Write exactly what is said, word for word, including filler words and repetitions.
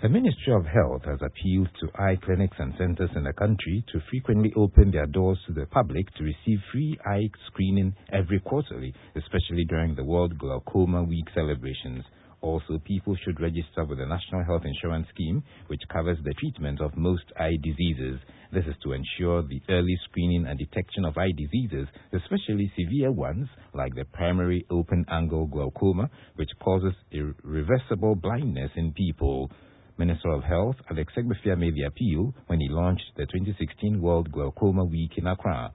The Ministry of Health has appealed to eye clinics and centers in the country to frequently open their doors to the public to receive free eye screening every quarterly, especially during the World Glaucoma Week celebrations. Also, people should register with the National Health Insurance Scheme, which covers the treatment of most eye diseases. This is to ensure the early screening and detection of eye diseases, especially severe ones like the primary open-angle glaucoma, which causes irreversible blindness in people. Minister of Health Alex Egbefia made the appeal when he launched the twenty sixteen World Glaucoma Week in Accra.